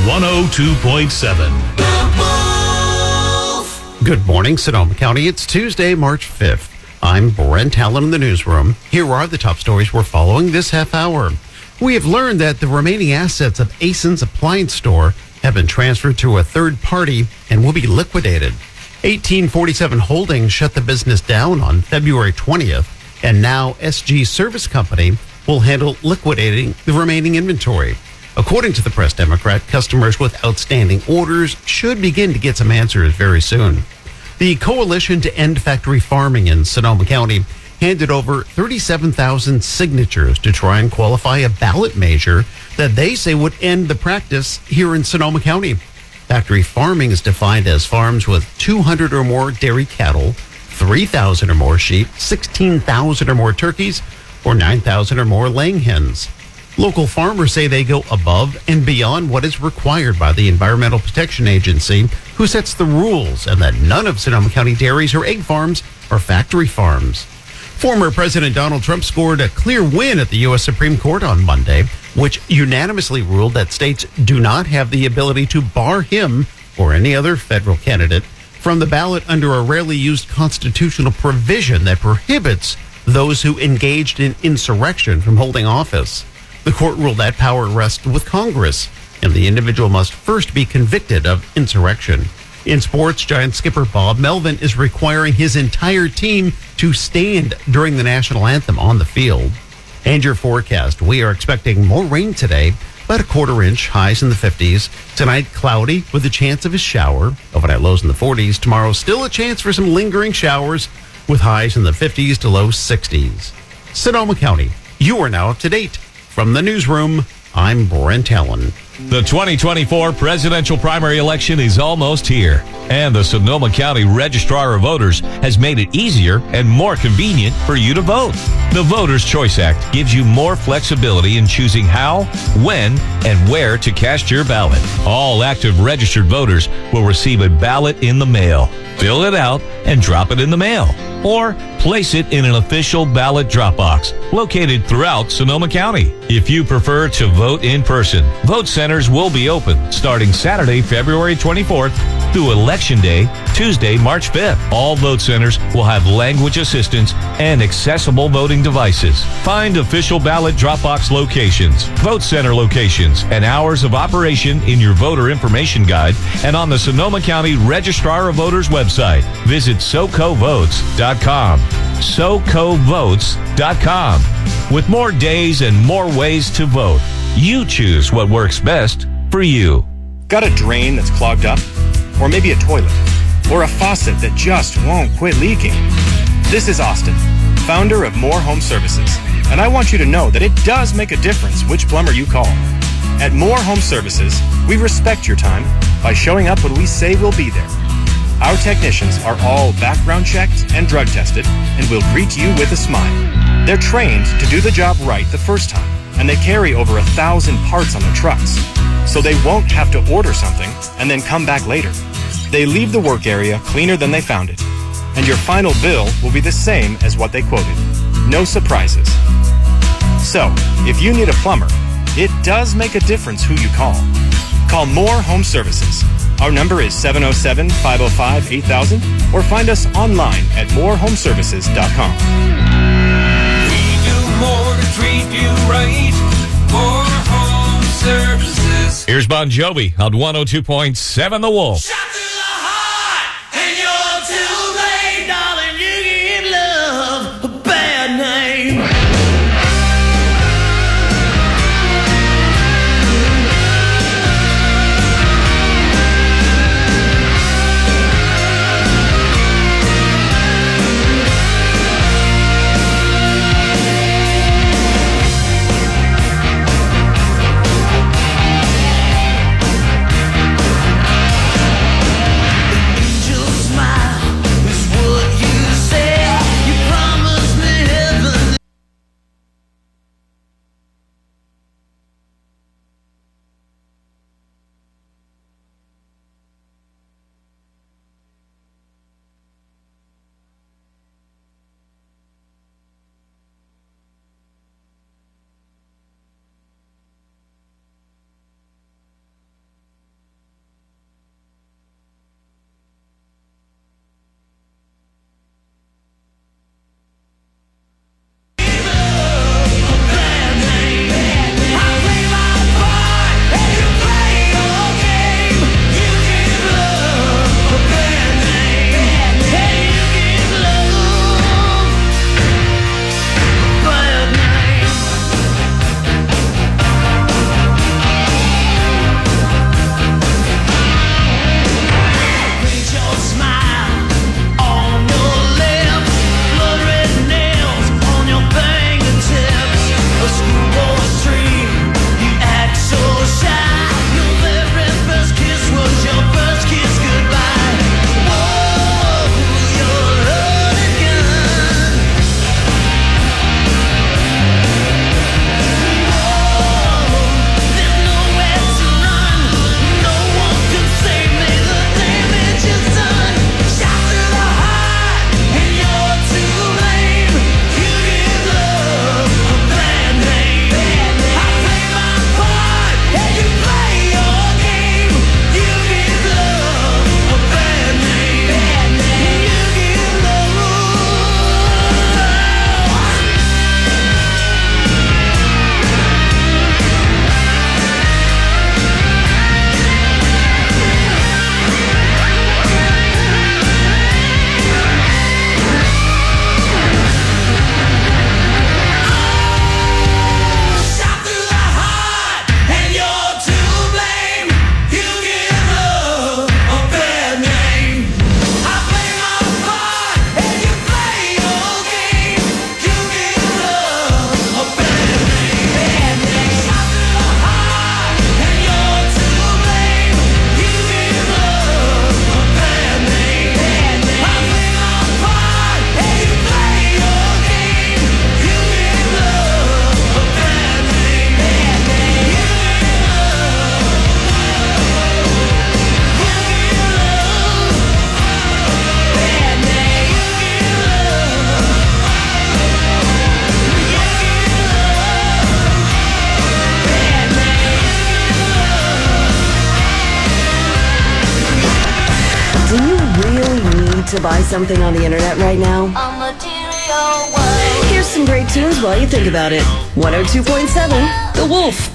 102.7. Good morning, Sonoma County. It's Tuesday, March 5th. I'm Brent Allen in the newsroom. Here are the top stories we're following this half hour. We have learned that the remaining assets of Ason's Appliance Store have been transferred to a third party and will be liquidated. 1847 Holdings shut the business down on February 20th, and now SG Service Company will handle liquidating the remaining inventory. According to the Press Democrat, customers with outstanding orders should begin to get some answers very soon. The Coalition to End Factory Farming in Sonoma County handed over 37,000 signatures to try and qualify a ballot measure that they say would end the practice here in Sonoma County. Factory farming is defined as farms with 200 or more dairy cattle, 3,000 or more sheep, 16,000 or more turkeys, or 9,000 or more laying hens. Local farmers say they go above and beyond what is required by the Environmental Protection Agency, who sets the rules, and that none of Sonoma County dairies or egg farms are factory farms. Former President Donald Trump scored a clear win at the U.S. Supreme Court on Monday, which unanimously ruled that states do not have the ability to bar him or any other federal candidate from the ballot under a rarely used constitutional provision that prohibits those who engaged in insurrection from holding office. The court ruled that power rests with Congress, and the individual must first be convicted of insurrection. In sports, Giant skipper Bob Melvin is requiring his entire team to stand during the national anthem on the field. And your forecast, we are expecting more rain today, about a quarter-inch, highs in the 50s. Tonight, cloudy with a chance of a shower. Overnight lows in the 40s. Tomorrow, still a chance for some lingering showers with highs in the 50s to low 60s. Sonoma County, you are now up to date. From the newsroom, I'm Brent Allen. The 2024 presidential primary election is almost here, and the Sonoma County Registrar of Voters has made it easier and more convenient for you to vote. The Voters' Choice Act gives you more flexibility in choosing how, when, and where to cast your ballot. All active registered voters will receive a ballot in the mail. Fill it out and drop it in the mail, or place it in an official ballot drop box located throughout Sonoma County. If you prefer to vote in person, vote centers will be open starting Saturday, February 24th through Election Day, Tuesday, March 5th. All vote centers will have language assistance and accessible voting devices. Find official ballot drop box locations, vote center locations, and hours of operation in your voter information guide and on the Sonoma County Registrar of Voters website. Visit SoCoVotes.com. SoCoVotes.com. With more days and more ways to vote, you choose what works best for you. Got a drain that's clogged up? Or maybe a toilet? Or a faucet that just won't quit leaking? This is Austin, founder of More Home Services, and I want you to know that it does make a difference which plumber you call. At More Home Services, we respect your time by showing up when we say we'll be there. Our technicians are all background checked and drug tested and will greet you with a smile. They're trained to do the job right the first time, and they carry over 1,000 parts on their trucks, so they won't have to order something and then come back later. They leave the work area cleaner than they found it, and your final bill will be the same as what they quoted. No surprises. So, if you need a plumber, it does make a difference who you call. Call More Home Services. Our number is 707-505-8000, or find us online at morehomeservices.com. We do more to treat you right. More Home Services. Here's Bon Jovi on 102.7 The Wolf. Shot to the heart, and you're too late, darling. You give love a bad name. to buy something on the internet right now? Here's some great tunes while you think about it. 102.7, The Wolf.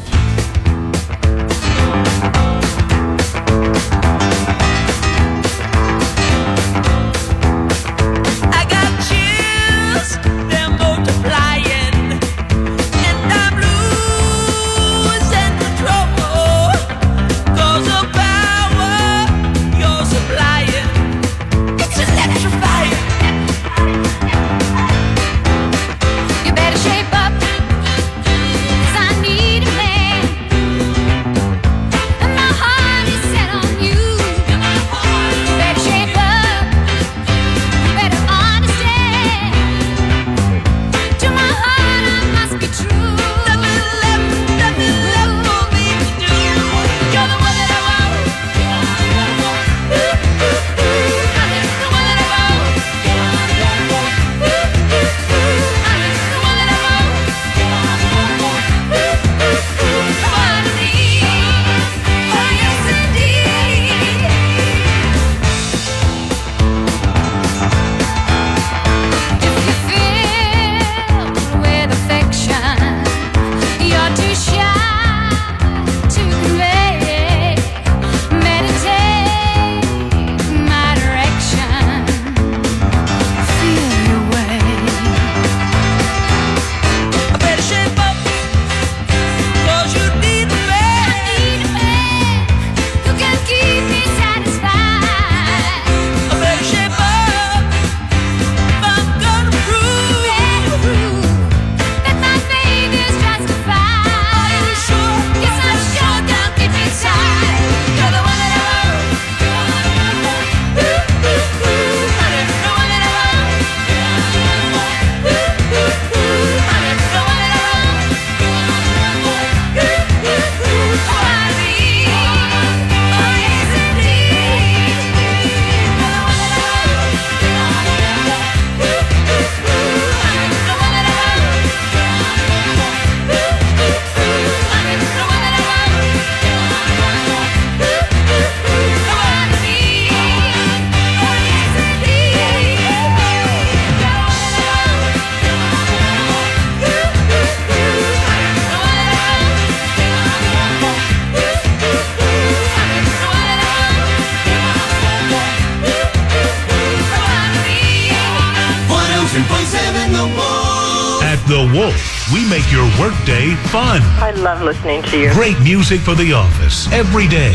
The Wolf. We make your workday fun. I love listening to you. Great music for the office every day.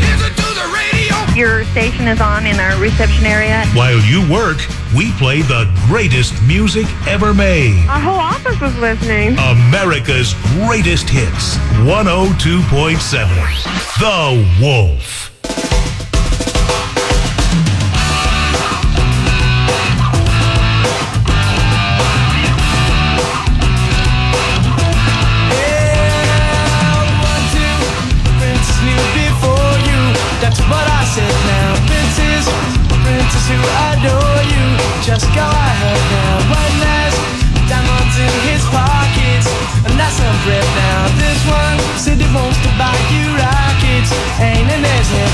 Your station is on in our reception area. While you work, we play the greatest music ever made. Our whole office was listening. America's greatest hits. 102.7. The Wolf. That's what I said now. Princess who adore you. Just go ahead now. One last diamonds in his pockets, and that's some bread now. This one said he wants to buy you rockets. Ain't in his head.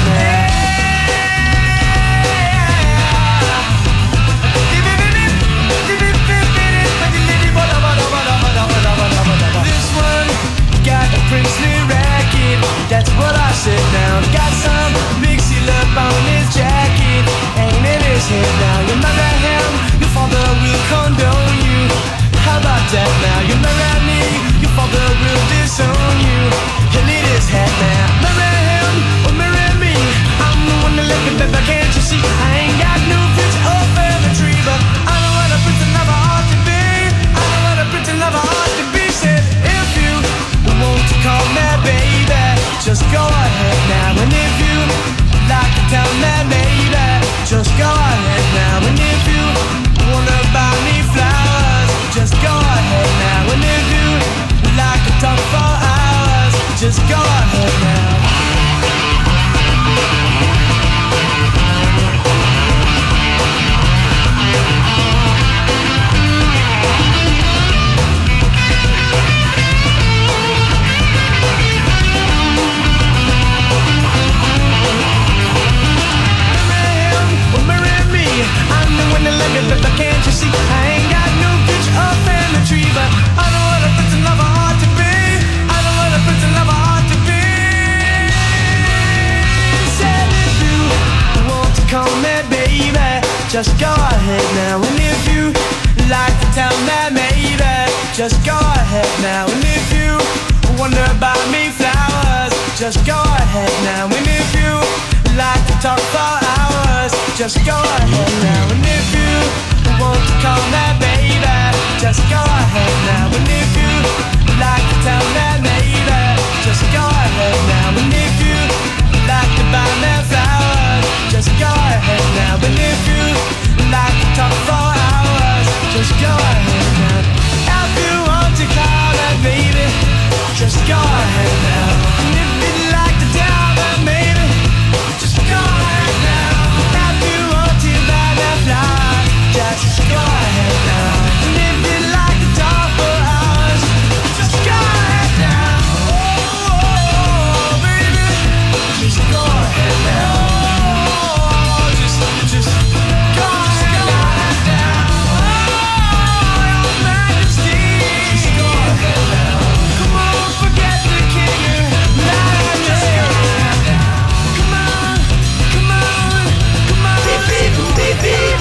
just go ahead now. And if you wonder about me flowers, just go ahead now. And if you like to talk for hours, just go ahead now. And if you want to call me baby, just go ahead now. And if you like to tell me maybe, just go ahead now. And if you like to buy me flowers, just go ahead now. And if you like to talk for hours, just go ahead now. If you want to call me baby, just go ahead now. And if you'd like to tell me maybe, just go ahead now. If you want to buy me flowers, just go ahead now. And if you'd like to talk for hours, just go ahead now. Oh, baby, just go ahead now. Just go ahead now. Oh, your majesty, just go ahead now. Come on, forget the king. Just go ahead now. Come on, come on, come on. Beep, beep, beep,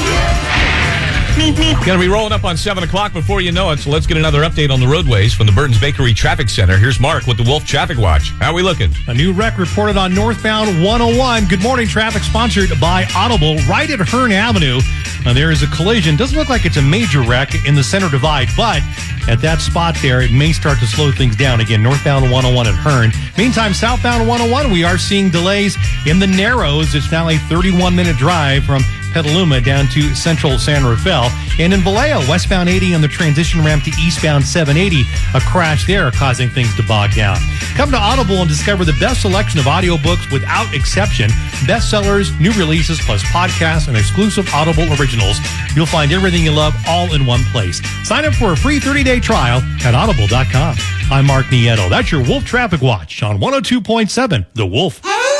beep. Going to be rolling up on 7 o'clock before you know it, so let's get another update on the roadways from the Burton's Bakery Traffic Center. Here's Mark with the Wolf Traffic Watch. How are we looking? A new wreck reported on northbound 101. Good morning, traffic sponsored by Audible. Right at Hearn Avenue, there is a collision. Doesn't look like it's a major wreck in the center divide, but at that spot there, it may start to slow things down again. Northbound 101 at Hearn. Meantime, southbound 101, we are seeing delays in the Narrows. It's now a 31-minute drive from Petaluma down to central San Rafael. And in Vallejo, westbound 80 on the transition ramp to eastbound 780, a crash there causing things to bog down. Come to Audible and discover the best selection of audiobooks without exception. Bestsellers, new releases, plus podcasts and exclusive Audible originals. You'll find everything you love all in one place. Sign up for a free 30-day trial at audible.com. I'm Mark Nieto. That's your Wolf Traffic Watch on 102.7 The Wolf.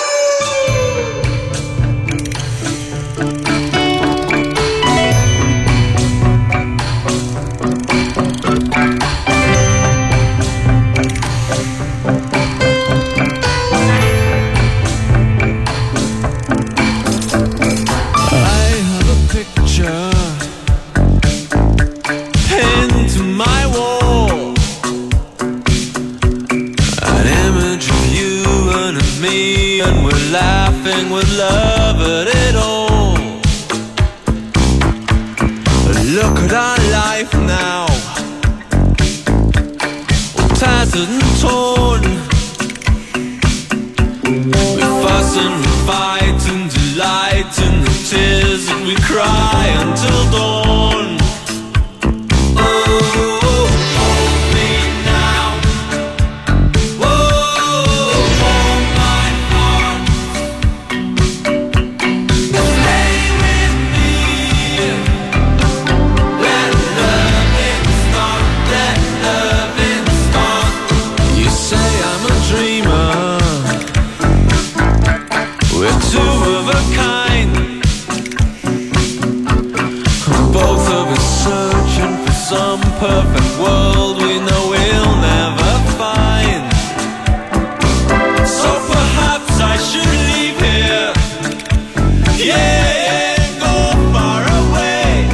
With love at it all. Look at our life now, all tattered and torn. We fuss and we fight and delight in the tears that we cry until dawn. Oh, hold me now. Some perfect world we know we'll never find. So perhaps I should leave here, yeah, and go far away.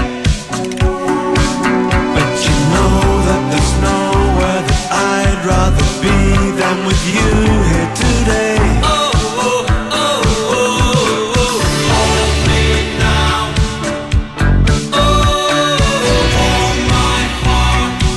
But you know that there's nowhere that I'd rather be than with you here today. Hold me now. Oh, hold my heart.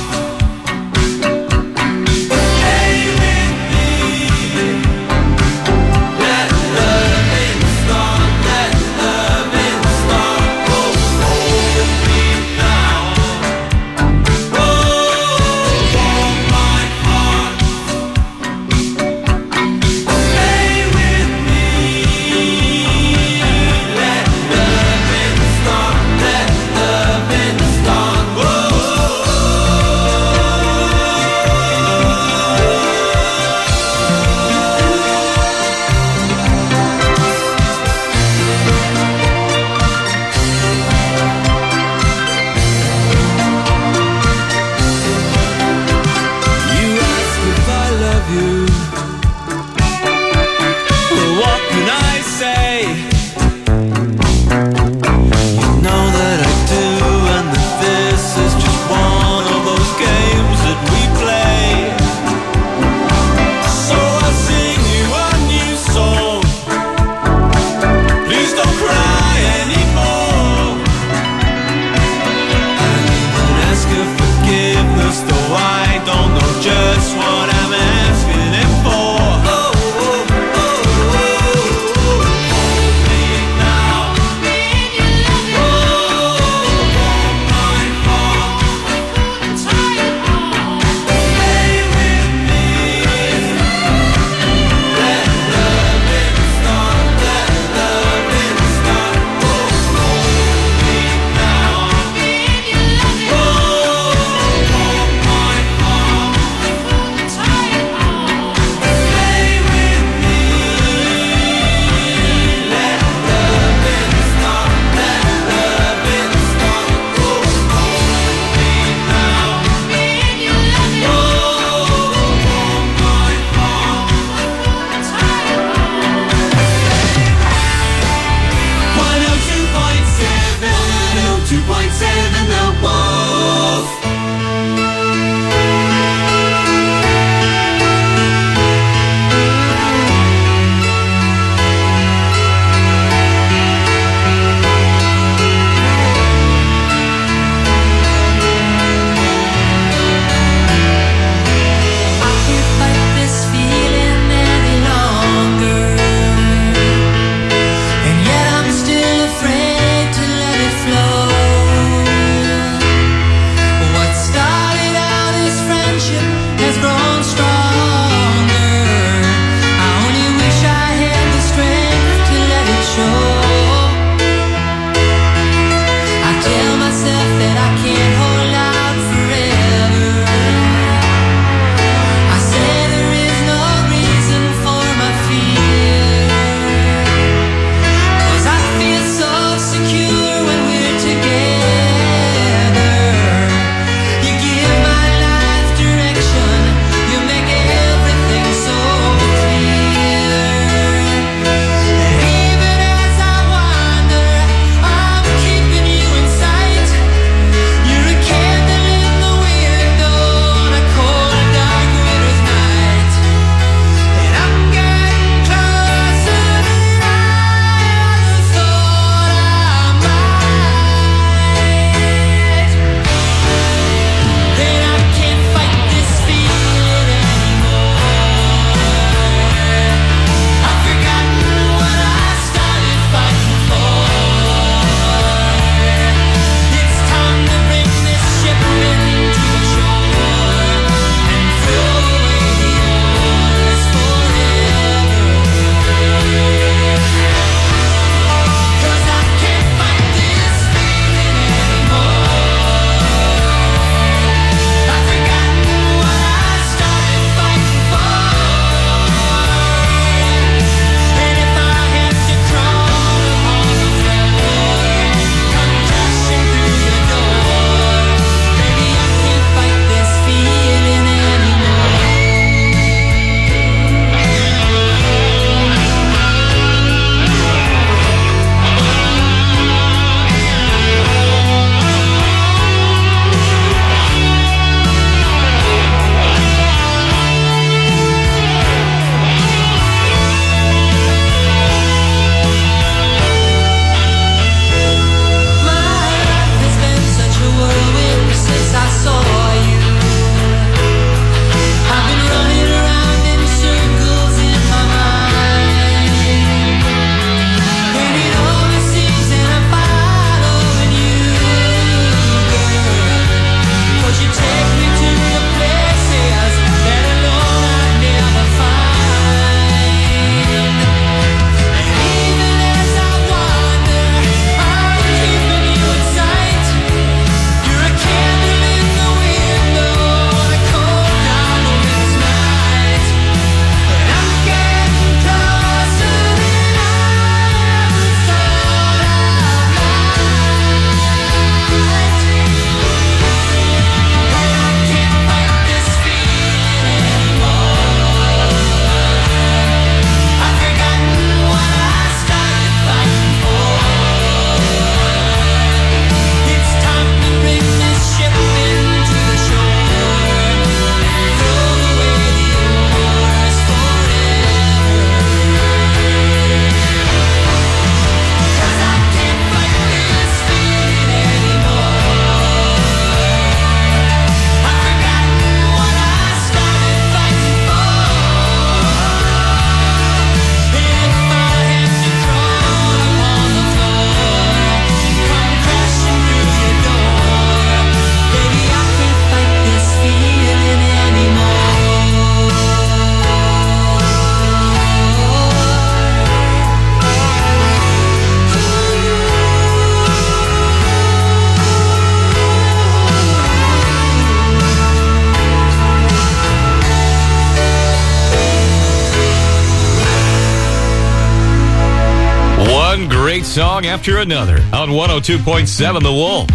song after another on 102.7 The Wolf.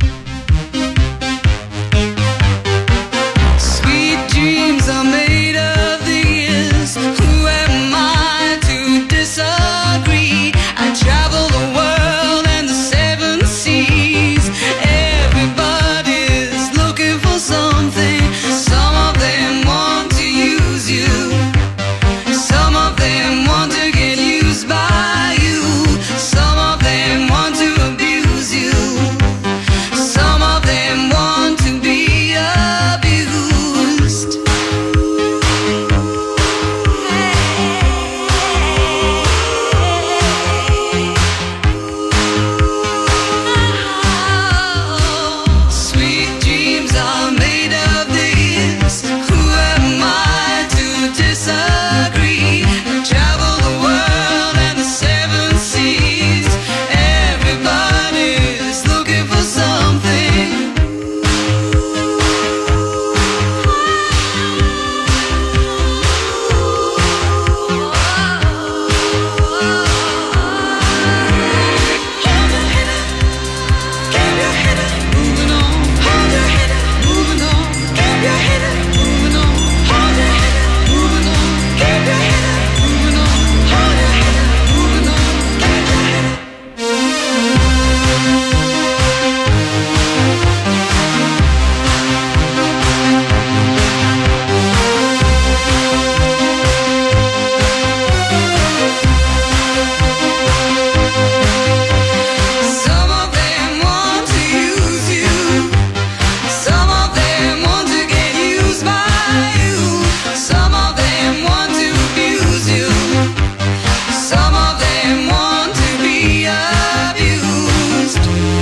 Sweet dreams are made of these. Who am I to disagree? I travel the world and the seven seas. Everybody's looking for something. Some of them want to use you. Some of them want to get used by you. Some of them want to abuse you. Some of them want to be abused. Sweet dreams are made of these. Who am I to disagree? Travel the world and the seven seas. Everybody's looking for something. Hold your head up, keep your head up, moving on. Hold your head up, moving on. Keep your head up, moving on. Hold your head up, moving on. Keep your head up, moving on. Hold your head up, moving on. Keep your head up. Some of them want to use you. Some of them want to get used by you. Some of them want to abuse you. Some of them want to be abused.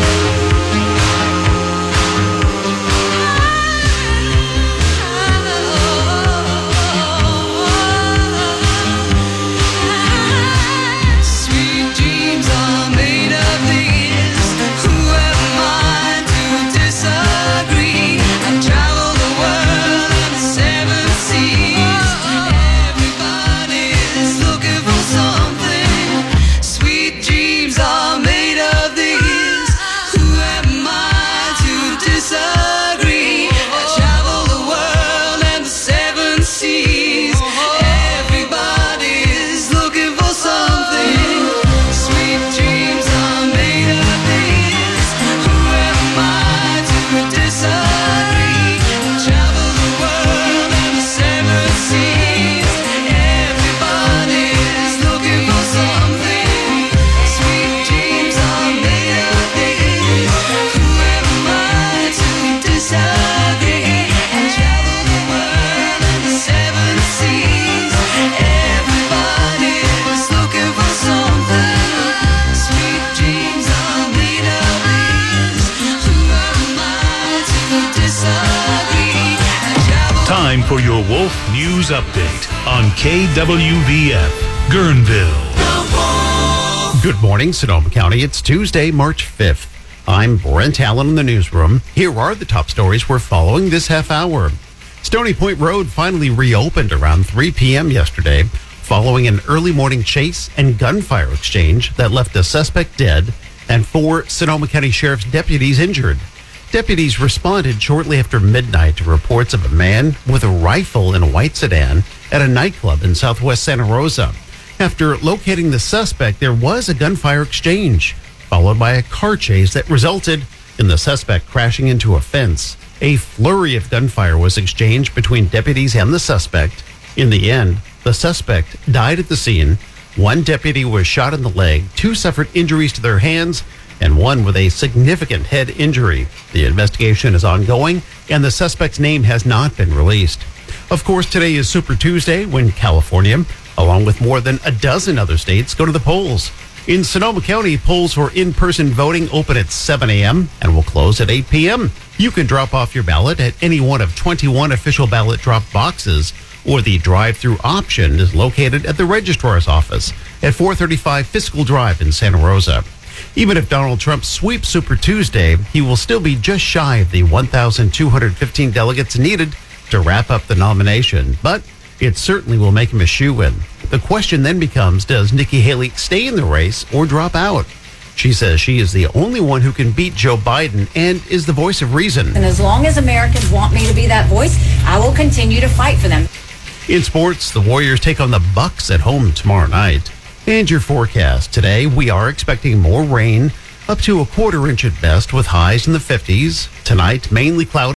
Sweet dreams are made of these. Who am I to disagree? I travel the world and the seven seas. Everybody's looking for something. Sweet dreams are made of these. Who am I to disagree? I travel the world and the seven seas. Everybody's looking for something. Sweet dreams are made of these. Who am I to disagree? I travel the world and the seven seas. Everybody's looking for something. Sweet dreams are made of these. Who am I to disagree? I travel the world and the seven seas. Everybody's looking for something. Sweet dreams are made of these. Who am I to disagree? I travel Time for your Wolf News Update on KWVF, Guerneville. Good morning, Sonoma County. It's Tuesday, March 5th. I'm Brent Allen in the newsroom. Here are the top stories we're following this half hour. Stony Point Road finally reopened around 3 p.m. yesterday following an early morning chase and gunfire exchange that left a suspect dead and 4 Sonoma County Sheriff's deputies injured. Deputies responded shortly after midnight to reports of a man with a rifle in a white sedan at a nightclub in southwest Santa Rosa. After locating the suspect, there was a gunfire exchange, followed by a car chase that resulted in the suspect crashing into a fence. A flurry of gunfire was exchanged between deputies and the suspect. In the end, the suspect died at the scene. 1 deputy was shot in the leg, 2 suffered injuries to their hands, and 1 with a significant head injury. The investigation is ongoing, and the suspect's name has not been released. Of course, today is Super Tuesday, when California, along with more than a dozen other states, go to the polls. In Sonoma County, polls for in-person voting open at 7 a.m. and will close at 8 p.m. You can drop off your ballot at any one of 21 official ballot drop boxes, or the drive-through option is located at the registrar's office at 435 Fiscal Drive in Santa Rosa. Even if Donald Trump sweeps Super Tuesday, he will still be just shy of the 1,215 delegates needed to wrap up the nomination, but it certainly will make him a shoo-in. The question then becomes, does Nikki Haley stay in the race or drop out? She says she is the only one who can beat Joe Biden and is the voice of reason. And as long as Americans want me to be that voice, I will continue to fight for them. In sports, the Warriors take on the Bucks at home tomorrow night. And your forecast. Today, we are expecting more rain, up to a quarter inch at best, with highs in the 50s. Tonight, mainly cloudy.